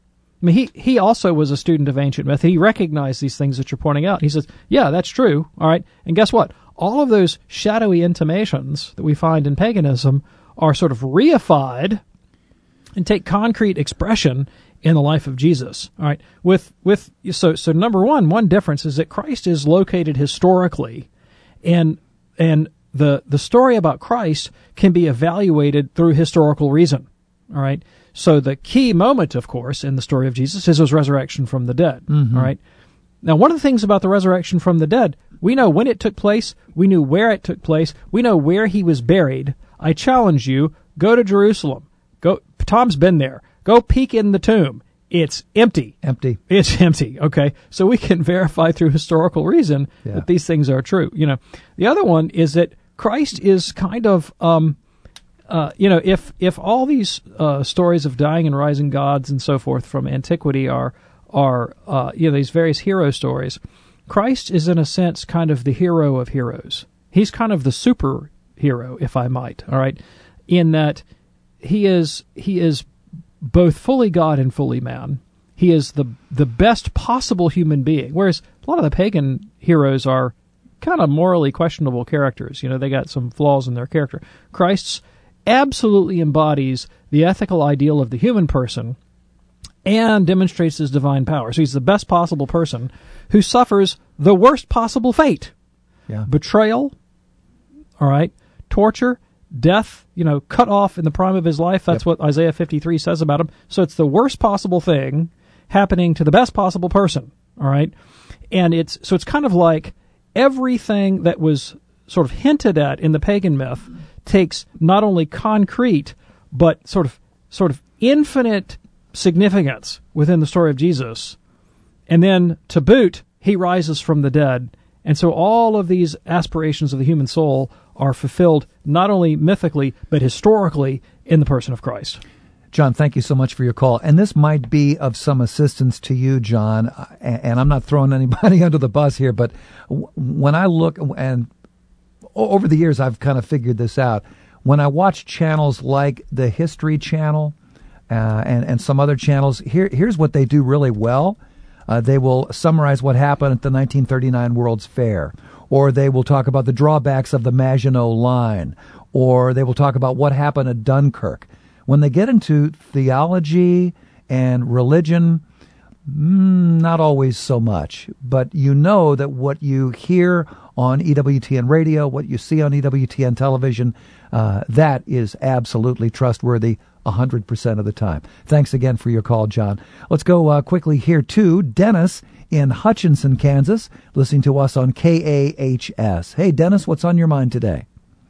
I mean, he, he also was a student of ancient myth. He recognized these things that you're pointing out. He says, yeah, that's true. All right. And guess what? All of those shadowy intimations that we find in paganism are sort of reified and take concrete expression in the life of Jesus. All right. With, with, so, so number one, one difference is that Christ is located historically, and, and the, the story about Christ can be evaluated through historical reason. All right. So the key moment, of course, in the story of Jesus is his resurrection from the dead. Mm-hmm. All right. Now, one of the things about the resurrection from the dead, we know when it took place, we knew where it took place, we know where he was buried. I challenge you, go to Jerusalem. Go. Tom's been there. Go peek in the tomb. It's empty. Empty. It's empty. Okay. So we can verify through historical reason Yeah. that these things are true. You know, the other one is that Christ is kind of, um, uh, you know, if, if all these, uh, stories of dying and rising gods and so forth from antiquity are, are, uh, you know, these various hero stories, Christ is in a sense kind of the hero of heroes. He's kind of the superhero, if I might. All right. In that he is, he is both fully God and fully man. He is the the best possible human being, whereas a lot of the pagan heroes are kind of morally questionable characters. You know, they got some flaws in their character. Christ's absolutely embodies the ethical ideal of the human person and demonstrates his divine power. So he's the best possible person who suffers the worst possible fate. Yeah. Betrayal, all right, torture, death, you know, cut off in the prime of his life. That's Yep. what Isaiah fifty-three says about him. So it's the worst possible thing happening to the best possible person, all right? And it's so it's kind of like everything that was sort of hinted at in the pagan myth takes not only concrete but sort of sort of infinite significance within the story of Jesus. And then to boot, he rises from the dead. And so all of these aspirations of the human soul are fulfilled not only mythically, but historically in the person of Christ. John, thank you so much for your call. And this might be of some assistance to you, John, and I'm not throwing anybody under the bus here, but when I look, and over the years I've kind of figured this out, when I watch channels like the History Channel uh, and, and some other channels, here, here's what they do really well. Uh, they will summarize what happened at the nineteen thirty-nine World's Fair, or they will talk about the drawbacks of the Maginot Line, or they will talk about what happened at Dunkirk. When they get into theology and religion, mm, not always so much. But you know that what you hear on E W T N radio, what you see on E W T N television, uh, that is absolutely trustworthy one hundred percent of the time. Thanks again for your call, John. Let's go uh, quickly here to Dennis in Hutchinson, Kansas, listening to us on K A H S. Hey, Dennis, what's on your mind today?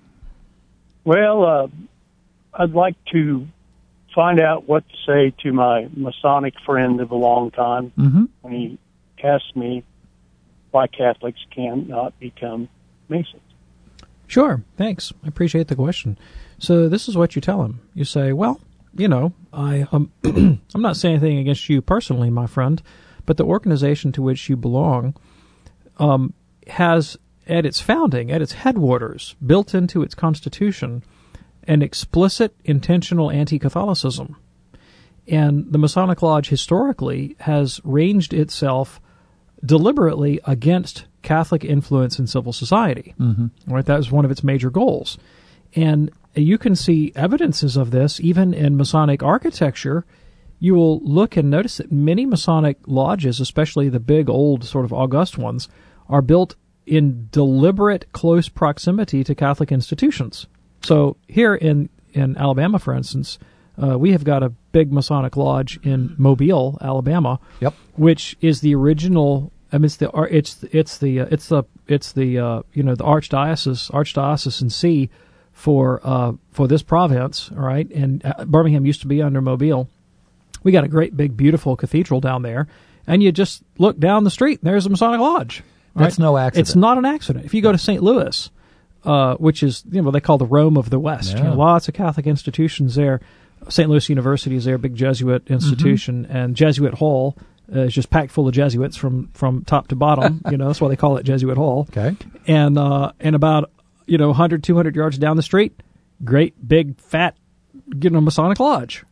Well, uh, I'd like to find out what to say to my Masonic friend of a long time mm-hmm. when he asked me why Catholics cannot become Masons. Sure, thanks. I appreciate the question. So this is what you tell him. You say, well, you know, I, um, I'm not saying anything against you personally, my friend, but the organization to which you belong um, has, at its founding, at its headwaters, built into its constitution, an explicit, intentional anti-Catholicism. And the Masonic Lodge historically has ranged itself deliberately against Catholic influence in civil society. Mm-hmm. Right, that was one of its major goals. And you can see evidences of this even in Masonic architecture. You will look and notice that many Masonic lodges, especially the big, old, sort of august ones, are built in deliberate close proximity to Catholic institutions. So here in, in Alabama, for instance, uh, we have got a big Masonic lodge in Mobile, Alabama, yep. which is the original. I mean, it's the it's it's the uh, it's the it's the uh, you know the archdiocese archdiocesan see for uh, for this province, all right. And uh, Birmingham used to be under Mobile. We got a great big beautiful cathedral down there, and you just look down the street, and there's a Masonic lodge. That's right? no accident. It's not an accident. If you go to Saint Louis, uh, which is you know what they call the Rome of the West, yeah. you know, lots of Catholic institutions there. Saint Louis University is their big Jesuit institution, mm-hmm. and Jesuit Hall uh, is just packed full of Jesuits from, from top to bottom. You know, that's why they call it Jesuit Hall. Okay. And uh, and about you know one hundred, two hundred yards down the street, great big fat you know Masonic lodge. Right.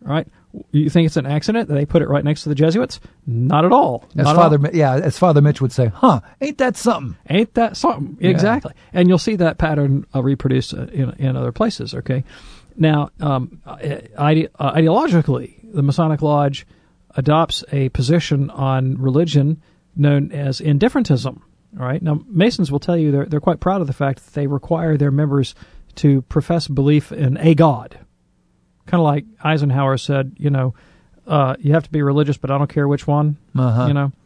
You think it's an accident that they put it right next to the Jesuits? Not at all. As Not Father, at all. yeah, as Father Mitch would say, huh, ain't that something? Ain't that something? Yeah. Exactly. And you'll see that pattern uh, reproduced uh, in, in other places, okay? Now, um, ide- uh, ideologically, the Masonic Lodge adopts a position on religion known as indifferentism, all right? Now, Masons will tell you they're, they're quite proud of the fact that they require their members to profess belief in a God. Kind of like Eisenhower said, you know, uh, you have to be religious, but I don't care which one. Uh-huh. You know,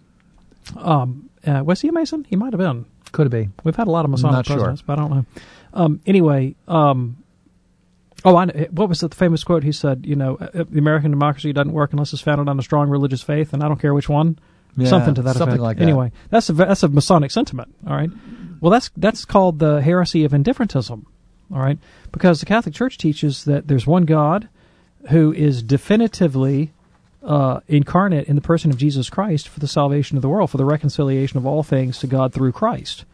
um, uh, was he a Mason? He might have been. Could be. We've had a lot of Masonic Not presidents, sure. but I don't know. Um, anyway, um, oh, I know, what was the famous quote? He said, you know, uh, the American democracy doesn't work unless it's founded on a strong religious faith, and I don't care which one. Yeah, something to that something effect. like that. Anyway, that's a that's a Masonic sentiment. All right. Well, that's that's called the heresy of indifferentism. All right, because the Catholic Church teaches that there's one God who is definitively uh, incarnate in the person of Jesus Christ for the salvation of the world, for the reconciliation of all things to God through Christ.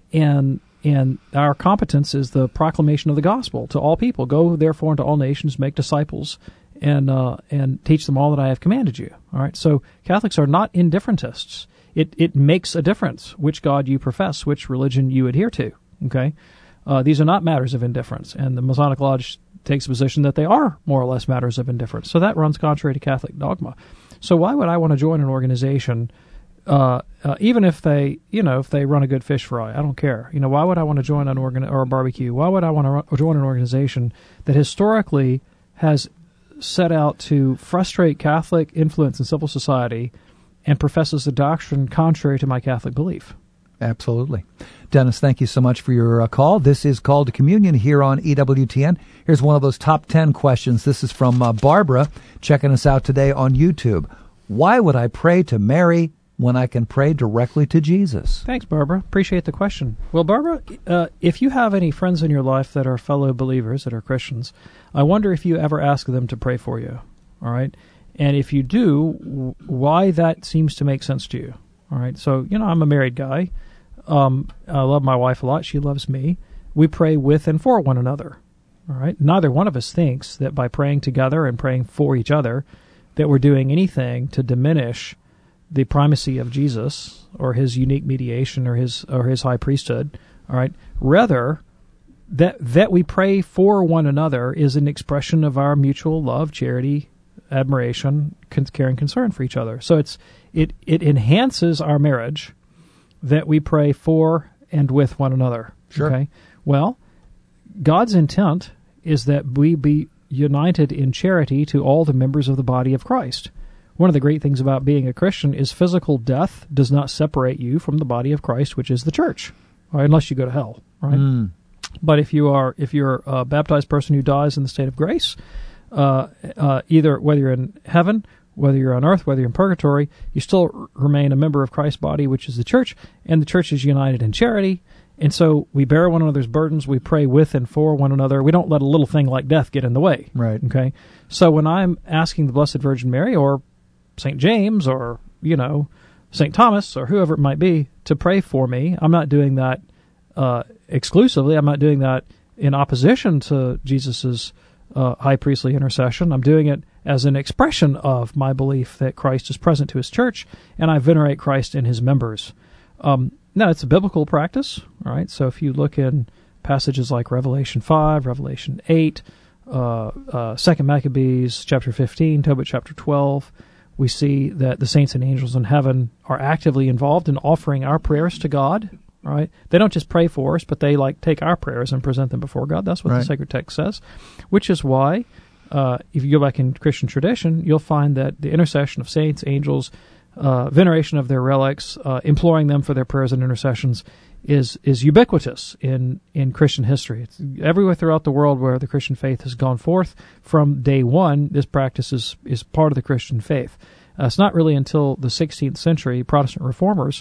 And and our competence is the proclamation of the gospel to all people. Go, therefore, into all nations, make disciples, and uh, and teach them all that I have commanded you. All right. So Catholics are not indifferentists. It it makes a difference which God you profess, which religion you adhere to. Okay. Uh, these are not matters of indifference, and the Masonic Lodge takes a position that they are more or less matters of indifference. So that runs contrary to Catholic dogma. So why would I want to join an organization, uh, uh, even if they, you know, if they run a good fish fry? I don't care. You know, why would I want to join an organ or a barbecue? Why would I want to ru- join an organization that historically has set out to frustrate Catholic influence in civil society and professes a doctrine contrary to my Catholic belief? Absolutely. Dennis, thank you so much for your uh, call. This is Call to Communion here on E W T N. Here's one of those top ten questions. This is from uh, Barbara, checking us out today on YouTube. Why would I pray to Mary when I can pray directly to Jesus? Thanks, Barbara. Appreciate the question. Well, Barbara, uh, if you have any friends in your life that are fellow believers, that are Christians, I wonder if you ever ask them to pray for you, all right? And if you do, w- why that seems to make sense to you, all right? So, you know, I'm a married guy. Um, I love my wife a lot. She loves me. We pray with and for one another. All right. Neither one of us thinks that by praying together and praying for each other that we're doing anything to diminish the primacy of Jesus or his unique mediation or his or his high priesthood. All right. Rather, that that we pray for one another is an expression of our mutual love, charity, admiration, care, and concern for each other. So it's it it enhances our marriage that we pray for and with one another. Sure. Okay. Well, God's intent is that we be united in charity to all the members of the body of Christ. One of the great things about being a Christian is physical death does not separate you from the body of Christ, which is the church, right? Unless you go to hell, right? Mm. But if you are if you're a baptized person who dies in the state of grace, uh, uh, either whether you're in heaven, whether you're on earth, whether you're in purgatory, you still r- remain a member of Christ's body, which is the church, and the church is united in charity. And so we bear one another's burdens, we pray with and for one another. We don't let a little thing like death get in the way. Right. Okay? So when I'm asking the Blessed Virgin Mary or Saint James or, you know, Saint Thomas or whoever it might be to pray for me, I'm not doing that uh, exclusively. I'm not doing that in opposition to Jesus's uh, high priestly intercession. I'm doing it as an expression of my belief that Christ is present to his church, and I venerate Christ in his members. Um, now, it's a biblical practice, all right? So if you look in passages like Revelation five, Revelation eight, uh, uh, Second Maccabees, chapter fifteen, Tobit, chapter twelve, we see that the saints and angels in heaven are actively involved in offering our prayers to God, all right? They don't just pray for us, but they, like, take our prayers and present them before God. That's what Right. the sacred text says, which is why Uh, if you go back in Christian tradition, you'll find that the intercession of saints, angels, uh, veneration of their relics, uh, imploring them for their prayers and intercessions is is ubiquitous in, in Christian history. It's everywhere throughout the world where the Christian faith has gone forth from day one, this practice is, is part of the Christian faith. Uh, it's not really until the sixteenth century, Protestant reformers,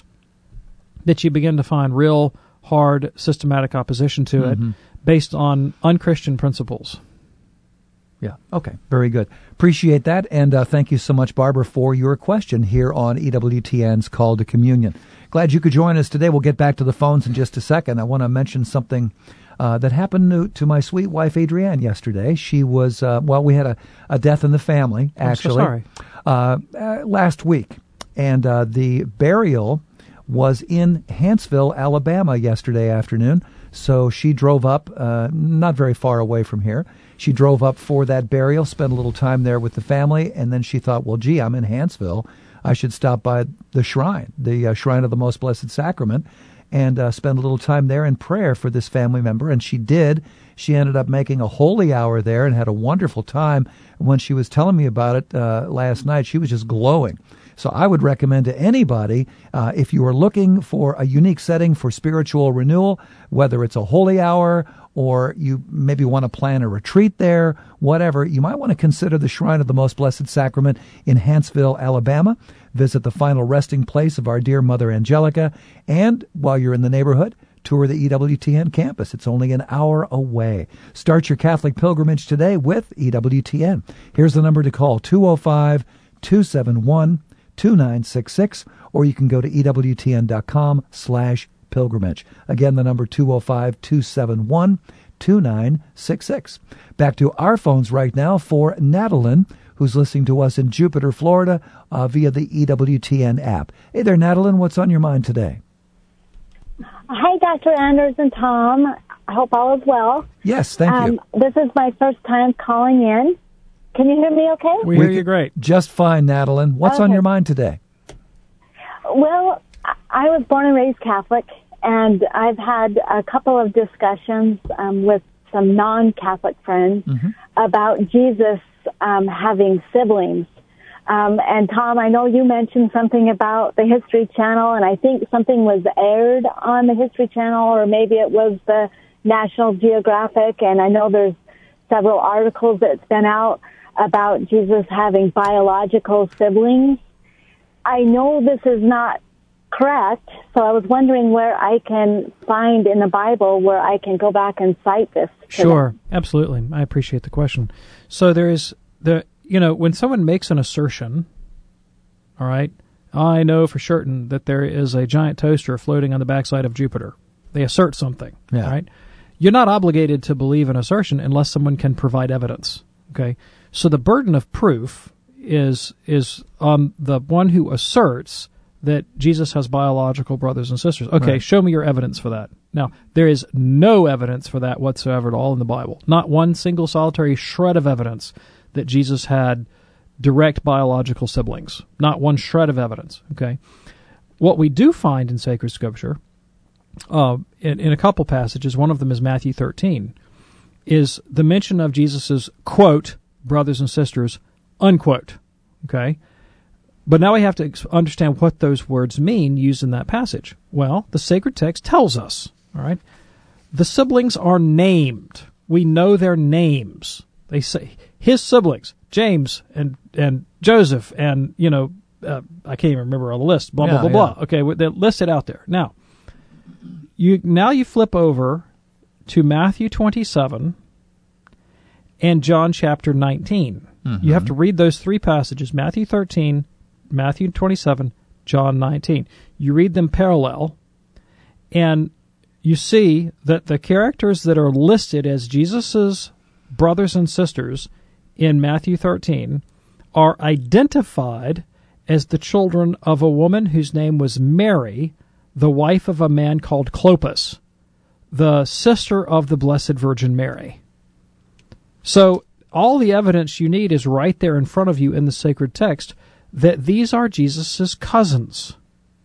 that you begin to find real hard systematic opposition to Mhm. it based on unchristian principles. Yeah. Okay. Very good. Appreciate that. And uh, thank you so much, Barbara, for your question here on E W T N's Call to Communion. Glad you could join us today. We'll get back to the phones in just a second. I want to mention something uh, that happened to, to my sweet wife Adrienne yesterday. She was uh, well, we had a, a death in the family actually. I'm so sorry. Uh, uh, last week, and uh, the burial was in Hanceville, Alabama yesterday afternoon. So she drove up, uh, not very far away from here. She drove up for that burial, spent a little time there with the family, and then she thought, well, gee, I'm in Hanceville. I should stop by the shrine, the uh, Shrine of the Most Blessed Sacrament, and uh, spend a little time there in prayer for this family member. And she did. She ended up making a holy hour there and had a wonderful time. When she was telling me about it uh, last night, she was just glowing. So I would recommend to anybody, uh, if you are looking for a unique setting for spiritual renewal, whether it's a holy hour or you maybe want to plan a retreat there, whatever, you might want to consider the Shrine of the Most Blessed Sacrament in Hanceville, Alabama. Visit the final resting place of our dear Mother Angelica. And while you're in the neighborhood, tour the E W T N campus. It's only an hour away. Start your Catholic pilgrimage today with E W T N. Here's the number to call, two oh five, two seven one, two nine six six, or you can go to ewtn.com slash pilgrimage. Again, the number two oh five, two seven one, two nine six six. Back to our phones right now for Natalie, who's listening to us in Jupiter, Florida, uh, via the E W T N app. Hey there, Natalie, what's on your mind today? Hi, Doctor Anders and Tom. I hope all is well. Yes, thank um, you. This is my first time calling in. Can you hear me okay? We hear you great. Just fine, Natalie. What's Okay. on your mind today? Well, I was born and raised Catholic, and I've had a couple of discussions um, with some non-Catholic friends Mm-hmm. about Jesus um, having siblings. Um, and Tom, I know you mentioned something about the History Channel, and I think something was aired on the History Channel, or maybe it was the National Geographic, and I know there's several articles that's been out about Jesus having biological siblings. I know this is not correct, so I was wondering where I can find in the Bible where I can go back and cite this. Sure, absolutely. I appreciate the question. So there is the, you know, when someone makes an assertion, all right, I know for certain that there is a giant toaster floating on the backside of Jupiter. They assert something, Yeah. right? You're not obligated to believe an assertion unless someone can provide evidence, okay? So the burden of proof is is on the one who asserts that Jesus has biological brothers and sisters. Okay, Right. show me your evidence for that. Now, there is no evidence for that whatsoever at all in the Bible. Not one single solitary shred of evidence that Jesus had direct biological siblings. Not one shred of evidence, okay? What we do find in sacred scripture, uh, in, in a couple passages, one of them is Matthew thirteen, is the mention of Jesus's, quote, brothers and sisters, unquote, okay? But now we have to ex- understand what those words mean used in that passage. Well, the sacred text tells us, all right? The siblings are named. We know their names. They say his siblings, James and and Joseph, and, you know, uh, I can't even remember all the list, blah, blah, Yeah, blah, yeah. blah. Okay, they're listed out there. Now, you now you flip over to Matthew twenty-seven and John chapter nineteen. Mm-hmm. You have to read those three passages, Matthew thirteen, Matthew twenty-seven, John nineteen. You read them parallel, and you see that the characters that are listed as Jesus's brothers and sisters in Matthew thirteen are identified as the children of a woman whose name was Mary, the wife of a man called Clopas, the sister of the Blessed Virgin Mary. So all the evidence you need is right there in front of you in the sacred text that these are Jesus's cousins.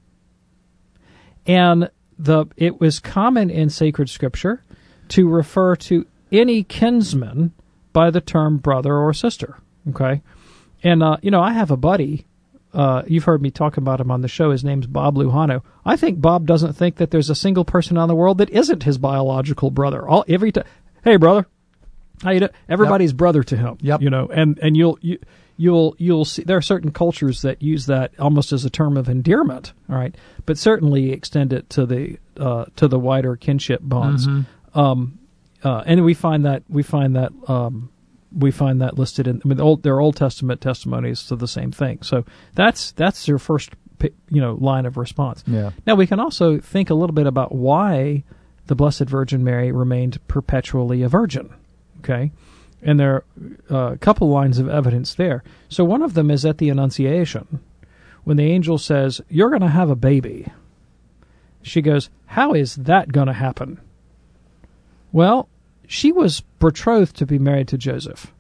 And the it was common in sacred scripture to refer to any kinsman by the term brother or sister. Okay? And, uh, you know, I have a buddy. Uh, you've heard me talk about him on the show. His name's Bob Lujano. I think Bob doesn't think that there's a single person on the world that isn't his biological brother. All every time, hey brother, how you doing? Everybody's Yep. brother to him. Yep. You know, and and you'll you, you'll you'll see there are certain cultures that use that almost as a term of endearment. All right, but certainly extend it to the uh, to the wider kinship bonds. Mm-hmm. Um, uh, and we find that we find that. Um, We find that listed in. I mean, the old, there are Old Testament testimonies to the same thing. So that's that's your first, you know, line of response. Yeah. Now we can also think a little bit about why the Blessed Virgin Mary remained perpetually a virgin. Okay? And there are uh, a couple lines of evidence there. So one of them is at the Annunciation, when the angel says, "You're going to have a baby." She goes, "How is that going to happen?" Well, she was betrothed to be married to Joseph.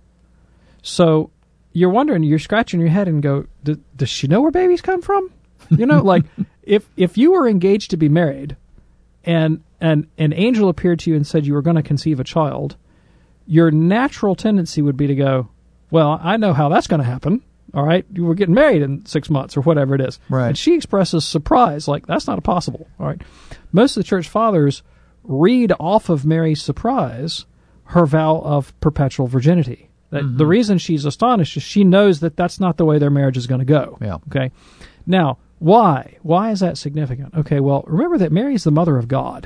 So you're wondering, you're scratching your head and go, does she know where babies come from? You know, like, if if you were engaged to be married and, and an angel appeared to you and said you were going to conceive a child, your natural tendency would be to go, well, I know how that's going to happen. All right, you were getting married in six months or whatever it is. Right. And she expresses surprise, like, that's not possible. All right. Most of the church fathers read off of Mary's surprise her vow of perpetual virginity. That mm-hmm. The reason she's astonished is she knows that that's not the way their marriage is going to go. Yeah. Okay. Now, why? Why is that significant? Okay, well, remember that Mary is the mother of God.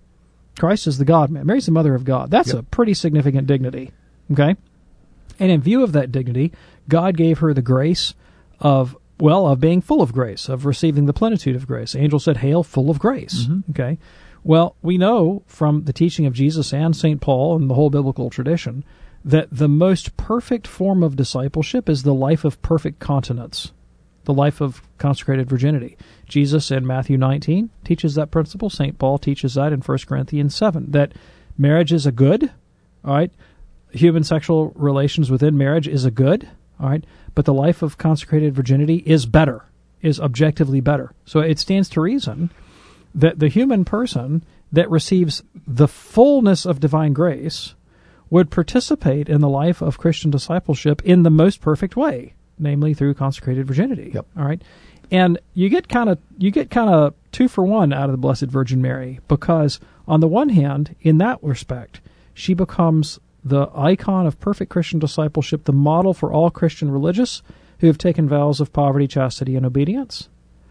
Christ is the God-man. Mary's the mother of God. That's yep. a pretty significant dignity. Okay? And in view of that dignity, God gave her the grace of, well, of being full of grace, of receiving the plenitude of grace. The angel said, "Hail, full of grace." Mm-hmm. Okay? Well, we know from the teaching of Jesus and Saint Paul and the whole biblical tradition that the most perfect form of discipleship is the life of perfect continence, the life of consecrated virginity. Jesus in Matthew nineteen teaches that principle. Saint Paul teaches that in First Corinthians seven, that marriage is a good, all right? Human sexual relations within marriage is a good, all right? But the life of consecrated virginity is better, is objectively better. So it stands to reason that the human person that receives the fullness of divine grace would participate in the life of Christian discipleship in the most perfect way, namely through consecrated virginity. Yep. All right, and you get kind of you get kind of two for one out of the Blessed Virgin Mary, because on the one hand, in that respect, she becomes the icon of perfect Christian discipleship, the model for all Christian religious who have taken vows of poverty, chastity, and obedience.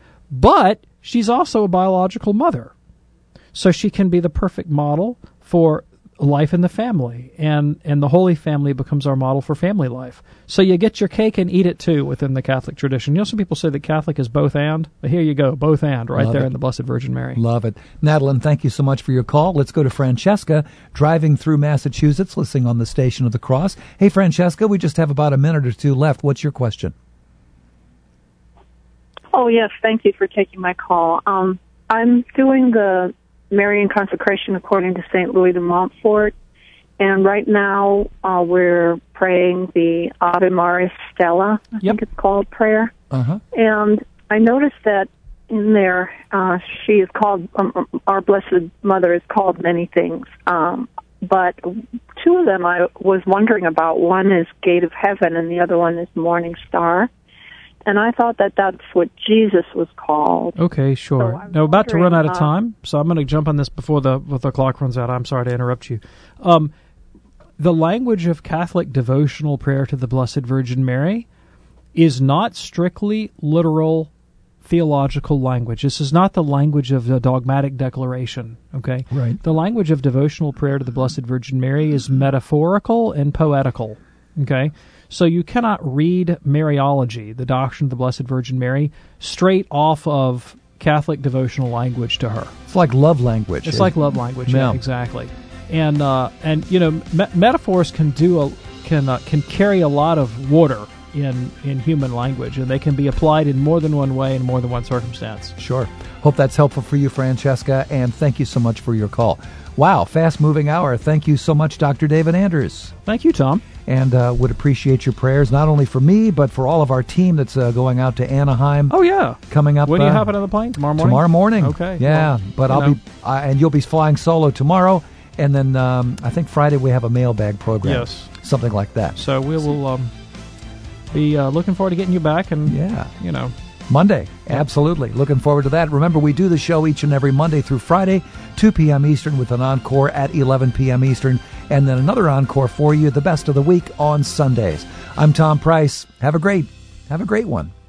But she's also a biological mother, so she can be the perfect model for life in the family, and, and the Holy Family becomes our model for family life. So you get your cake and eat it too within the Catholic tradition. You know, some people say that Catholic is both and. But here you go, both and, right Love there it. in the Blessed Virgin Mary. Love it. Madeline, thank you so much for your call. Let's go to Francesca, driving through Massachusetts, listening on the Station of the Cross. Hey, Francesca, we just have about a minute or two left. What's your question? Oh, yes, thank you for taking my call. Um, I'm doing the Marian consecration according to Saint Louis de Montfort, and right now uh, we're praying the Ave Maris Stella, I yep. think it's called, prayer. Uh-huh. And I noticed that in there uh, she is called, um, our Blessed Mother is called many things, um, but two of them I was wondering about. One is Gate of Heaven, and the other one is Morning Star. And I thought that that's what Jesus was called. Okay, sure. So now, about to run out of uh, time, so I'm going to jump on this before the before the clock runs out. I'm sorry to interrupt you. Um, the language of Catholic devotional prayer to the Blessed Virgin Mary is not strictly literal theological language. This is not the language of the dogmatic declaration, okay? Right. The language of devotional prayer to the Blessed Virgin Mary is metaphorical and poetical, okay? So you cannot read Mariology, the doctrine of the Blessed Virgin Mary, straight off of Catholic devotional language to her. It's like love language. It's like love language, yeah, yeah exactly. And uh, and you know, me- metaphors can do a can uh, can carry a lot of water in in human language, and they can be applied in more than one way in more than one circumstance. Sure. Hope that's helpful for you, Francesca, and thank you so much for your call. Wow, fast-moving hour. Thank you so much, Doctor David Anders. Thank you, Tom. And uh, would appreciate your prayers, not only for me, but for all of our team that's uh, going out to Anaheim. Oh, yeah. Coming up. When do you uh, hop on the plane? Tomorrow morning? Tomorrow morning. Okay. Yeah, well, but I'll know. be, uh, and you'll be flying solo tomorrow, and then um, I think Friday we have a mailbag program. Yes. Something like that. So we will um, be uh, looking forward to getting you back, and, yeah. you know. Monday, absolutely. Looking forward to that. Remember, we do the show each and every Monday through Friday, two p.m. Eastern, with an encore at eleven p.m. Eastern, and then another encore for you, the best of the week, on Sundays. I'm Tom Price. Have a great, have a great one.